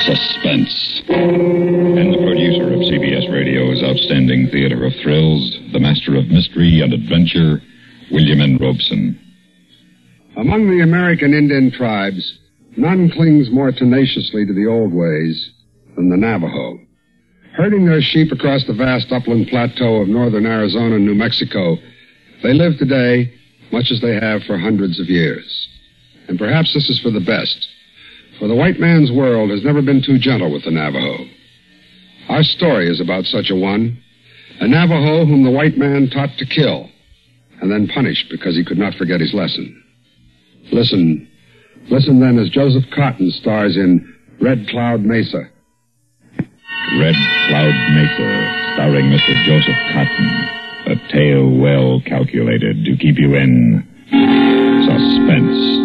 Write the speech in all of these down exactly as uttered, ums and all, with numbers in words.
Suspense. And the producer of C B S Radio's outstanding theater of thrills, the master of mystery and adventure, William N. Robeson. Among the American Indian tribes, none clings more tenaciously to the old ways than the Navajo. Herding their sheep across the vast upland plateau of northern Arizona and New Mexico, they live today much as they have for hundreds of years. And perhaps this is for the best, for the white man's world has never been too gentle with the Navajo. Our story is about such a one, a Navajo whom the white man taught to kill, and then punished because he could not forget his lesson. Listen, listen then as Joseph Cotton stars in Red Cloud Mesa. Red Cloud Mesa, starring Mister Joseph Cotton. A tale well calculated to keep you in suspense.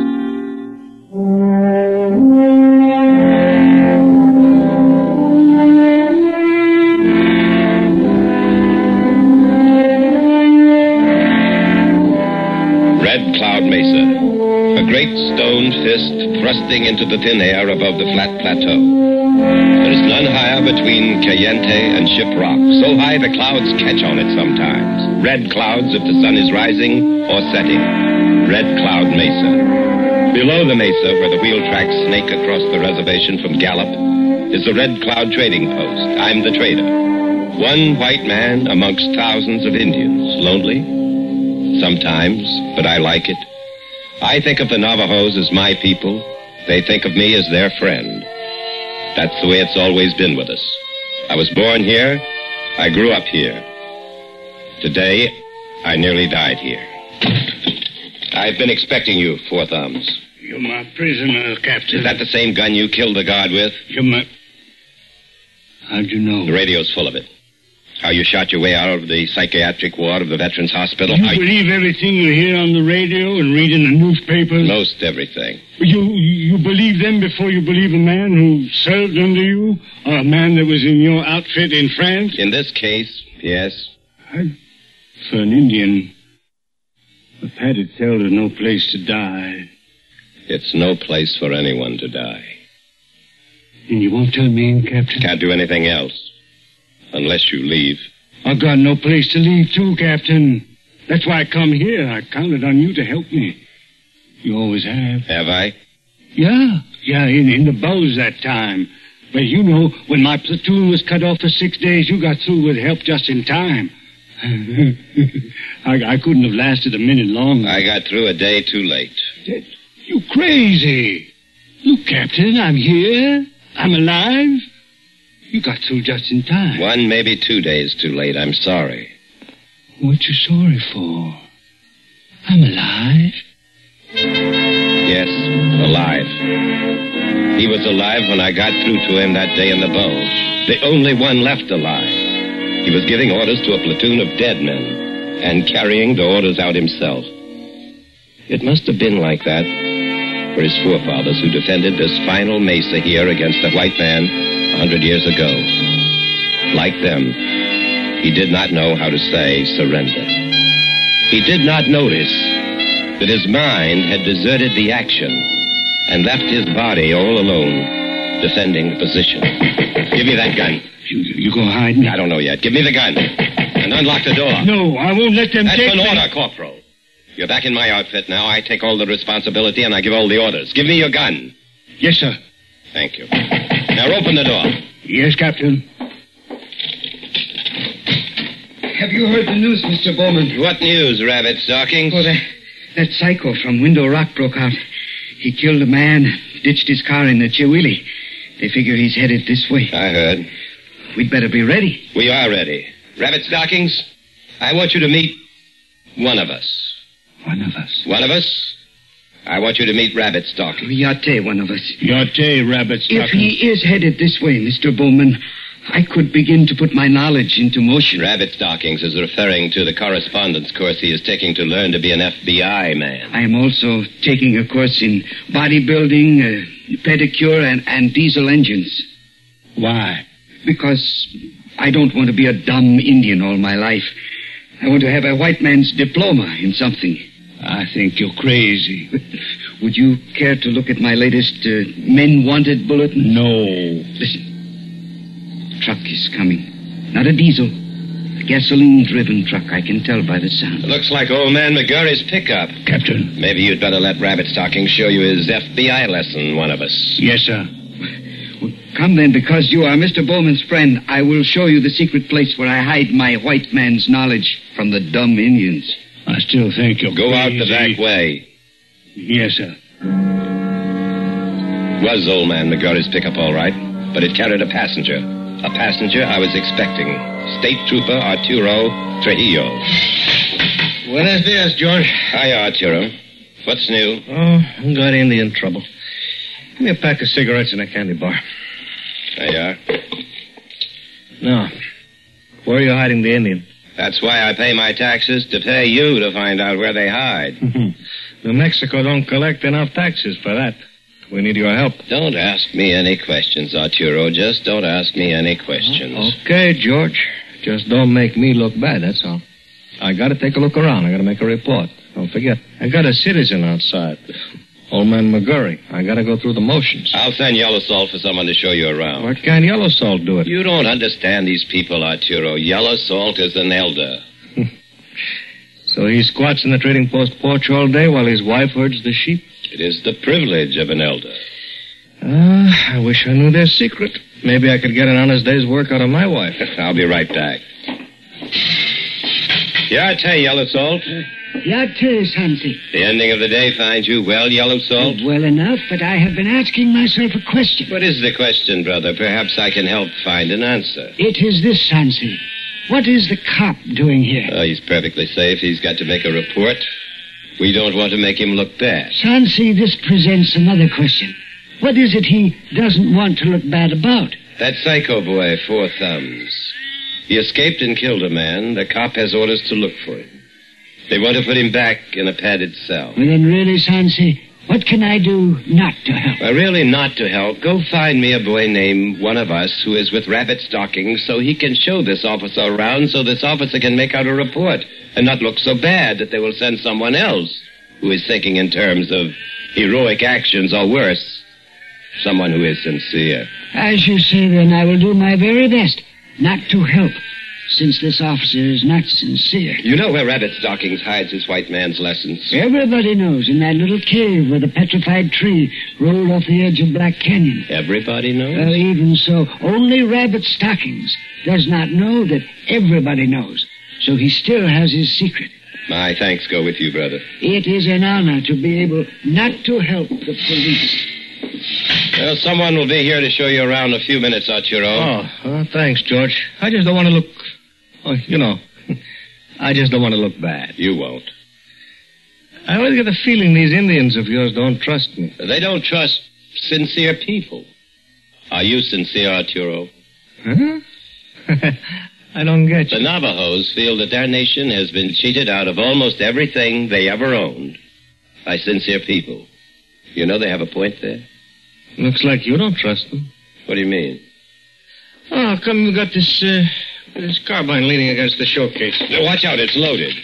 Red Cloud Mesa. A great stone fist thrusting into the thin air above the flat plateau. There is none higher between Cayente and Ship Rock. So high the clouds catch on it sometimes. Red clouds if the sun is rising or setting. Red Cloud Mesa. Below the mesa, where the wheel tracks snake across the reservation from Gallup, is the Red Cloud Trading Post. I'm the trader. One white man amongst thousands of Indians. Lonely? Sometimes, but I like it. I think of the Navajos as my people. They think of me as their friend. That's the way it's always been with us. I was born here. I grew up here. Today, I nearly died here. I've been expecting you, Four Thumbs. You're my prisoner, Captain. Is that the same gun you killed the guard with? You're my... How'd you know? The radio's full of it. How you shot your way out of the psychiatric ward of the Veterans Hospital. You I... believe everything you hear on the radio and read in the newspapers? Most everything. You you believe them before you believe a man who served under you? Or a man that was in your outfit in France? In this case, yes. I, for an Indian, a padded cell is no place to die. It's no place for anyone to die. And you won't turn me in, Captain? Can't do anything else. Unless you leave. I've got no place to leave, too, Captain. That's why I come here. I counted on you to help me. You always have. Have I? Yeah. Yeah, in, in the bows that time. But you know, when my platoon was cut off for six days, you got through with help just in time. I, I couldn't have lasted a minute longer. I got through a day too late. You crazy. Look, Captain, I'm here. I'm alive. You got through just in time. One, maybe two days too late. I'm sorry. What you sorry for? I'm alive. Yes, alive. He was alive when I got through to him that day in the bulge. The only one left alive. He was giving orders to a platoon of dead men and carrying the orders out himself. It must have been like that for his forefathers who defended this final mesa here against the white man a hundred years ago. Like them, he did not know how to say surrender. He did not notice that his mind had deserted the action and left his body all alone, defending the position. Give me that gun. You, you gonna hide me? I don't know yet. Give me the gun. And unlock the door. No, I won't let them That's take an me. order, Corporal. You're back in my outfit now. I take all the responsibility and I give all the orders. Give me your gun. Yes, sir. Thank you. Now open the door. Yes, Captain. Have you heard the news, Mister Bowman? What news, Rabbit Stockings? Oh, that, that psycho from Window Rock broke out. He killed a man, ditched his car in the Chihuili. They figure he's headed this way. I heard. We'd better be ready. We are ready. Rabbit Stockings, I want you to meet one of us. One of us? One of us? I want you to meet Rabbit Stockings. Yate, one of us. Yate, Rabbit Stockings. If he is headed this way, Mister Bowman, I could begin to put my knowledge into motion. Rabbit Stockings is referring to the correspondence course he is taking to learn to be an F B I man. I am also taking a course in bodybuilding, uh, pedicure, and, and diesel engines. Why? Because I don't want to be a dumb Indian all my life. I want to have a white man's diploma in something. I think you're crazy. Would you care to look at my latest uh, Men Wanted bulletin? No. Listen. Truck is coming. Not a diesel. A gasoline-driven truck, I can tell by the sound. Looks like old man McGurry's pickup. Captain. Maybe you'd better let Rabbit Stocking show you his F B I lesson, one of us. Yes, sir. Well, come then, because you are Mister Bowman's friend. I will show you the secret place where I hide my white man's knowledge from the dumb Indians. I still think you're Go out crazy. the back way. Yes, sir. Was old man McGurry's pickup all right, but it carried a passenger. A passenger I was expecting. State Trooper Arturo Trujillo. Buenos dias, George. Hi, Arturo. What's new? Oh, got Indian trouble. Give me a pack of cigarettes and a candy bar. There you are. No. Where are you hiding the Indian? That's why I pay my taxes, to pay you to find out where they hide. New Mexico don't collect enough taxes for that. We need your help. Don't ask me any questions, Arturo. Just don't ask me any questions. Okay, George. Just don't make me look bad, that's all. I gotta take a look around. I gotta make a report. Don't forget, I got a citizen outside. Old man McGurry. I gotta go through the motions. I'll send Yellow Salt for someone to show you around. What kind of yellow salt do it? You don't understand these people, Arturo. Yellow Salt is an elder. So he squats in the trading post porch all day while his wife herds the sheep? It is the privilege of an elder. Uh, I wish I knew their secret. Maybe I could get an honest day's work out of my wife. I'll be right back. Yeah, I tell you, Yellow Salt. Latte, Sansi. The ending of the day finds you well, Yellow Salt? Well enough, but I have been asking myself a question. What is the question, brother? Perhaps I can help find an answer. It is this, Sansi. What is the cop doing here? Oh, he's perfectly safe. He's got to make a report. We don't want to make him look bad. Sansi, this presents another question. What is it he doesn't want to look bad about? That psycho boy, Four Thumbs. He escaped and killed a man. The cop has orders to look for him. They want to put him back in a padded cell. Well, then really, Sansi, what can I do not to help? Well, really not to help. Go find me a boy named One of Us who is with Rabbit Stocking so he can show this officer around so this officer can make out a report and not look so bad that they will send someone else who is thinking in terms of heroic actions or worse, someone who is sincere. As you say, then, I will do my very best not to help, since this officer is not sincere. You know where Rabbit Stockings hides his white man's lessons? Everybody knows, in that little cave where the petrified tree rolled off the edge of Black Canyon. Everybody knows? Well, even so, only Rabbit Stockings does not know that everybody knows. So he still has his secret. My thanks go with you, brother. It is an honor to be able not to help the police. Well, someone will be here to show you around in a few minutes, Arturo. Oh, uh, thanks, George. I just don't want to look... Oh, you know, I just don't want to look bad. You won't. I always get the feeling these Indians of yours don't trust me. They don't trust sincere people. Are you sincere, Arturo? Huh? I don't get you. The Navajos feel that their nation has been cheated out of almost everything they ever owned by sincere people. You know they have a point there? Looks like you don't trust them. What do you mean? Oh, how come you got this, uh, this carbine leaning against the showcase? Now, watch out, it's loaded.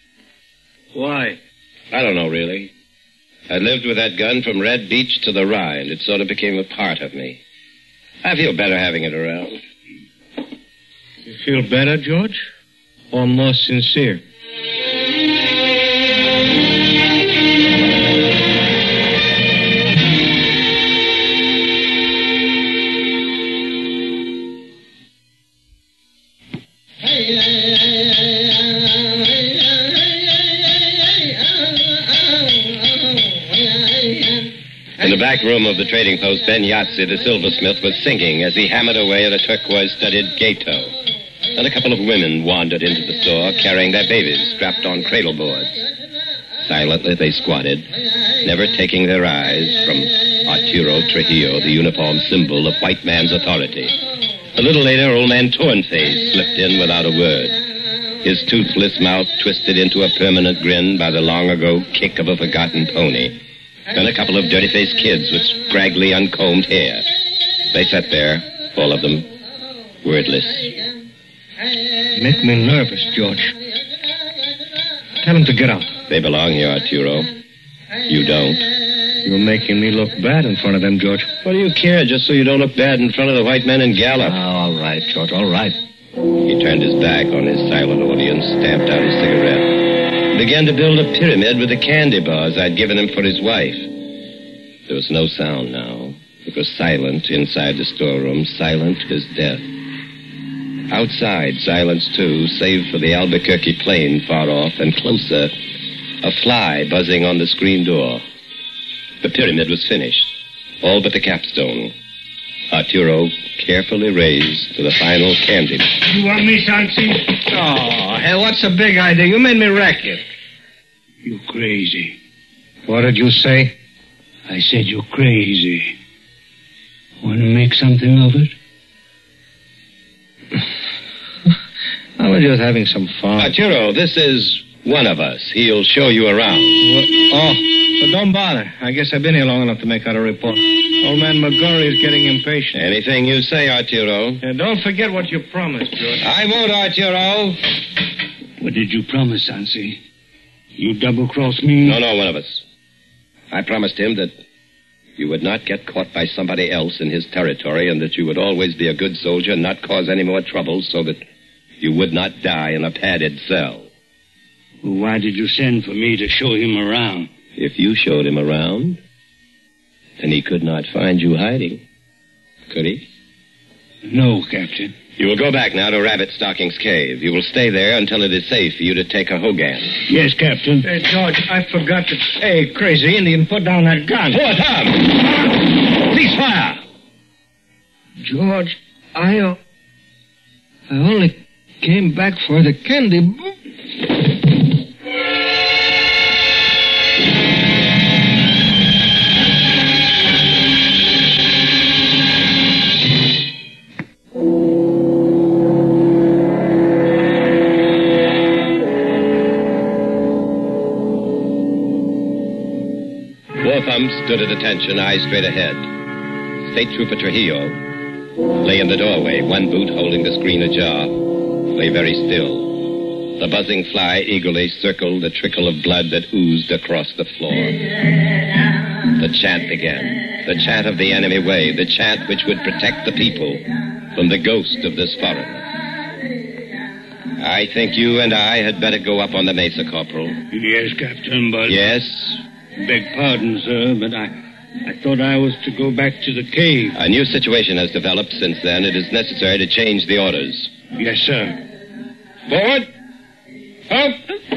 Why? I don't know, really. I lived with that gun from Red Beach to the Rhine. It sort of became a part of me. I feel better having it around. You feel better, George? Or more sincere? In the back room of the trading post, Ben Yahtzee, the silversmith, was singing as he hammered away at a turquoise-studded gateau. And a couple of women wandered into the store carrying their babies strapped on cradle boards. Silently they squatted, never taking their eyes from Arturo Trujillo, the uniform symbol of white man's authority. A little later, old man Tornface slipped in without a word, his toothless mouth twisted into a permanent grin by the long-ago kick of a forgotten pony. Then a couple of dirty-faced kids with scraggly, uncombed hair. They sat there, all of them, wordless. Make me nervous, George. Tell them to get out. They belong here, Arturo. You don't. You're making me look bad in front of them, George. What do you care, just so you don't look bad in front of the white men in Gallup? Oh, all right, George, all right. He turned his back on his silent audience, stamped out his cigarette, began to build a pyramid with the candy bars I'd given him for his wife. There was no sound now. It was silent inside the storeroom, silent as death. Outside, silence too, save for the Albuquerque plane far off and closer, a fly buzzing on the screen door. The pyramid was finished, all but the capstone. Arturo carefully raised to the final candy. You want me, Sansi? Oh, hell, what's the big idea? You made me wreck it. You crazy. What did you say? I said you're crazy. Want to make something of it? I was just having some fun. Arturo, this is one of us. He'll show you around. What? Oh, but don't bother. I guess I've been here long enough to make out a report. Old man McGurry is getting impatient. Anything you say, Arturo. And don't forget what you promised, George. I won't, Arturo. What did you promise, Sansi? You double-cross me? No, no, one of us. I promised him that you would not get caught by somebody else in his territory and that you would always be a good soldier and not cause any more trouble so that you would not die in a padded cell. Well, why did you send for me to show him around? If you showed him around, then he could not find you hiding. Could he? No, Captain. You will go back now to Rabbit Stocking's cave. You will stay there until it is safe for you to take a Hogan. Yes, Captain. Hey, George, I forgot to... Hey, crazy Indian, put down that gun. Poor Tom! Cease fire! George, I... Uh, I only came back for the candy... Stood at attention, eyes straight ahead. State Trooper Trujillo lay in the doorway, one boot holding the screen ajar, lay very still. The buzzing fly eagerly circled the trickle of blood that oozed across the floor. The chant began, the chant of the enemy wave, the chant which would protect the people from the ghost of this foreigner. I think you and I had better go up on the mesa, Corporal. Yes, Captain, but... Yes? Beg pardon, sir, but I, I thought I was to go back to the cave. A new situation has developed since then. It is necessary to change the orders. Yes, sir. Forward! Up!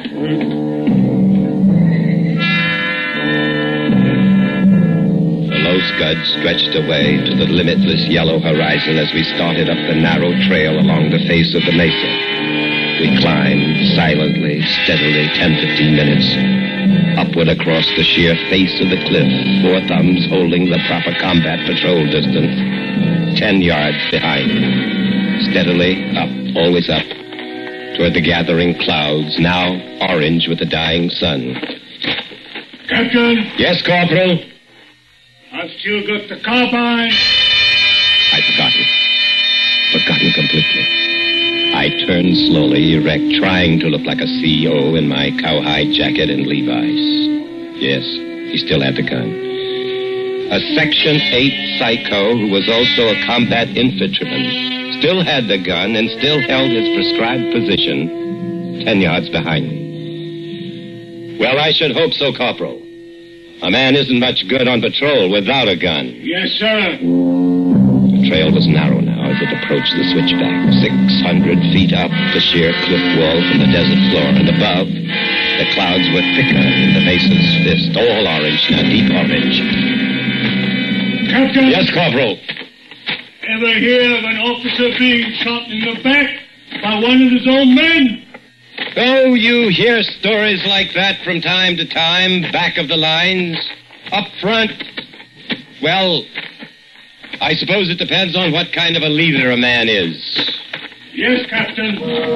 The low scud stretched away to the limitless yellow horizon as we started up the narrow trail along the face of the mesa. We climbed silently, steadily, ten, fifteen minutes. Upward across the sheer face of the cliff, four thumbs holding the proper combat patrol distance, ten yards behind. Steadily up, always up, toward the gathering clouds, now orange with the dying sun. Captain? Yes, Corporal? I've still got the carbine. I'd forgotten. Forgotten completely. I turned slowly, erect, trying to look like a C O in my cowhide jacket and Levi's. Yes, he still had the gun. A Section eight psycho who was also a combat infantryman still had the gun and still held his prescribed position ten yards behind me. Well, I should hope so, Corporal. A man isn't much good on patrol without a gun. Yes, sir. The trail was narrow now as it approached the switchback. Six hundred feet up the sheer cliff wall from the desert floor. And above, the clouds were thicker in the mesa's fist. All orange now, deep orange. Captain? Yes, Corporal. Ever hear of an officer being shot in the back by one of his own men? Oh, you hear stories like that from time to time, back of the lines, up front. Well, I suppose it depends on what kind of a leader a man is. Yes, Captain.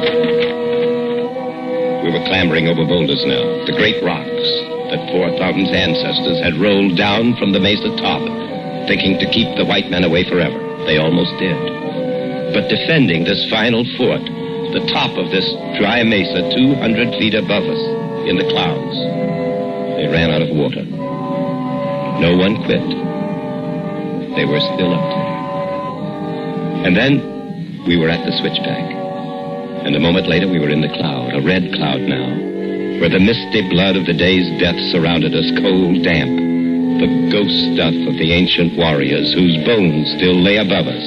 We were clambering over boulders now, the great rocks that Four Thumb's ancestors had rolled down from the mesa top, thinking to keep the white men away forever. They almost did. But defending this final fort, the top of this dry mesa two hundred feet above us in the clouds, they ran out of water. No one quit. They were still up there. And then we were at the switchback. And a moment later we were in the cloud, a red cloud now, where the misty blood of the day's death surrounded us, cold, damp. The ghost stuff of the ancient warriors whose bones still lay above us.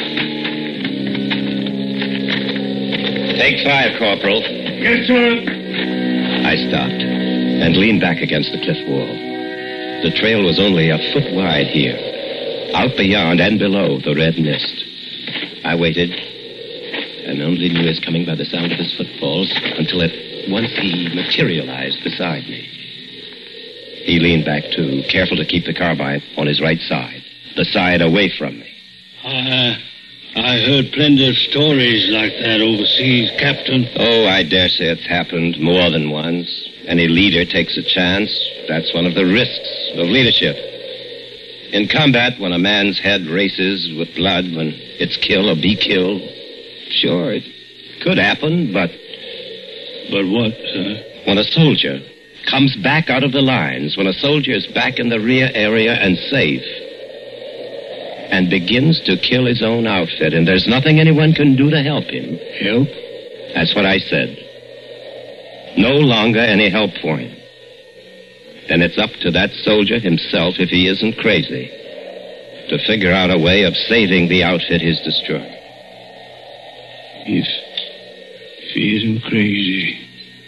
Take five, Corporal. Yes, sir. I stopped and leaned back against the cliff wall. The trail was only a foot wide here. Out beyond and below the red mist. I waited and only knew he was coming by the sound of his footfalls until at once he materialized beside me. He leaned back, too, careful to keep the carbine on his right side, the side away from me. I, I heard plenty of stories like that overseas, Captain. Oh, I dare say it's happened more than once. Any leader takes a chance. That's one of the risks of leadership. In combat, when a man's head races with blood, when it's kill or be killed, sure, it could happen, but... But what, sir? When a soldier comes back out of the lines, when a soldier is back in the rear area and safe, and begins to kill his own outfit, and there's nothing anyone can do to help him. Help? That's what I said. No longer any help for him. Then it's up to that soldier himself, if he isn't crazy, to figure out a way of saving the outfit he's destroyed. If, if he isn't crazy.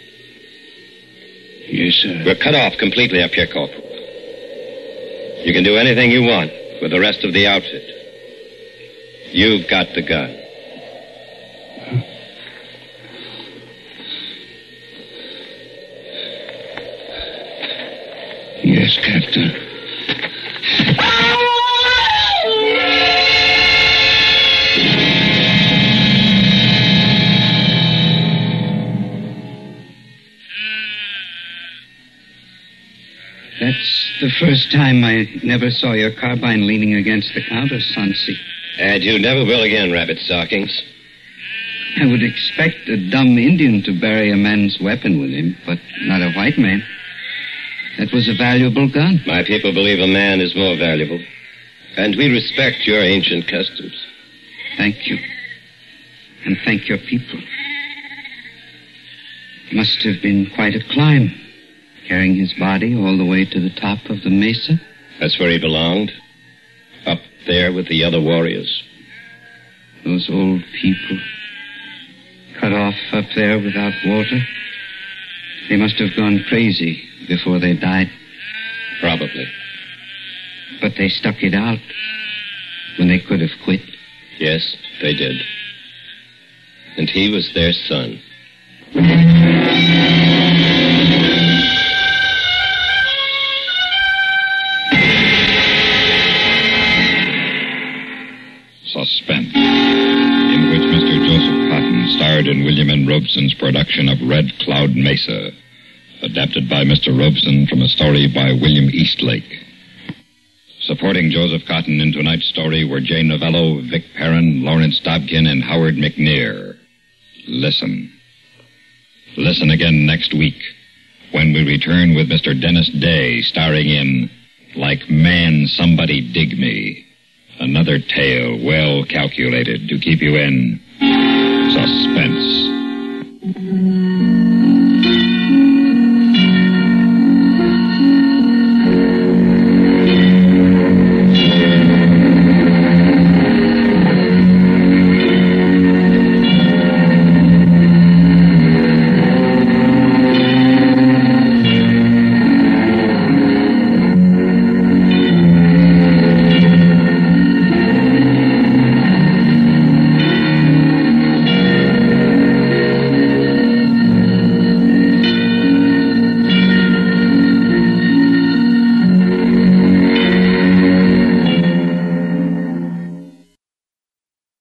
Yes, sir. We're cut off completely up here, Corporal. You can do anything you want with the rest of the outfit. You've got the gun. Yes, Captain. That's the first time I never saw your carbine leaning against the counter, Sansi. And you never will again, Rabbit Stockings. I would expect a dumb Indian to bury a man's weapon with him, but not a white man. That was a valuable gun. My people believe a man is more valuable. And we respect your ancient customs. Thank you. And thank your people. Must have been quite a climb, carrying his body all the way to the top of the mesa. That's where he belonged. Up there with the other warriors. Those old people, cut off up there without water. They must have gone crazy before they died. Probably. But they stuck it out when they could have quit. Yes, they did. And he was their son. Suspense, in which Mister Joseph Cotton starred in William N. Robeson's production of Red Cloud Mesa, adapted by Mister Robeson from a story by William Eastlake. Supporting Joseph Cotton in tonight's story were Jane Novello, Vic Perrin, Lawrence Dobkin, and Howard McNear. Listen. Listen again next week, when we return with Mister Dennis Day starring in Like Man Somebody Dig Me. Another tale well calculated to keep you in suspense.